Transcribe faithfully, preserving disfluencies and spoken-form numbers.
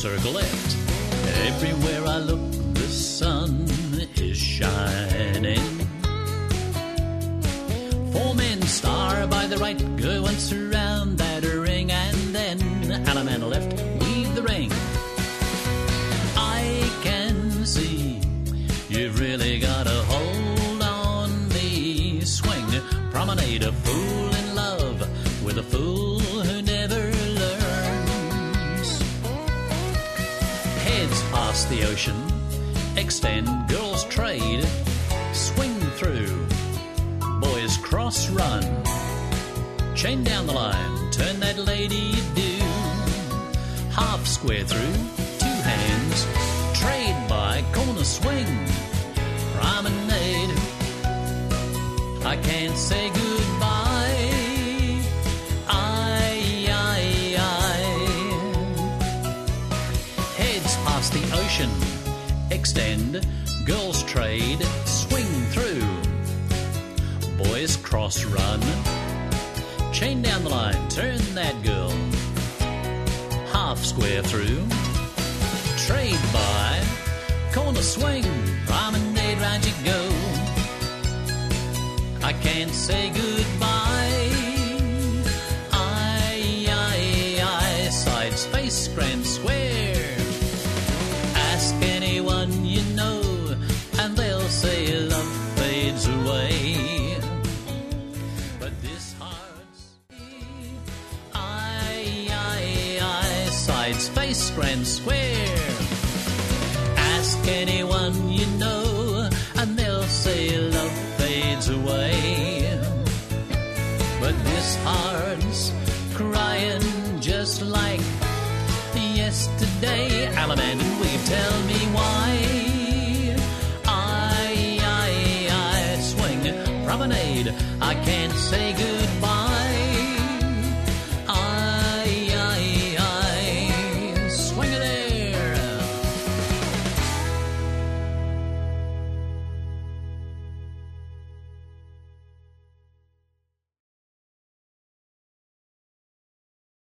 circle left. Everywhere I look, the sun is shining. Four men star by the right, go once around that ring, and then Allemande left, weave the ring. I can see you've really got a hold on me. Swing, promenade, a fool in love with a fool who never learns. Heads past the ocean, extend, girls trade, swing through, boys cross run, chain down the line, turn that lady do, half square through, two hands, trade by, corner swing, promenade. I can't say goodbye. I, I, I. Heads past the ocean, extend, girls trade, swing through, boys cross run, chain down the line, turn that girl, half square through, trade by, corner swing, promenade, round you go. I can't say goodbye. I, I, I, side space, grand square. Ask anyone you know, and they'll say love fades away. But this heart's I, I, I, side space, grand square. Ask anyone you know, and they'll say love fades away. But this heart's crying just like yesterday. Allemande and Weave, tell me why. I, I, I swing, promenade, I can't say goodbye.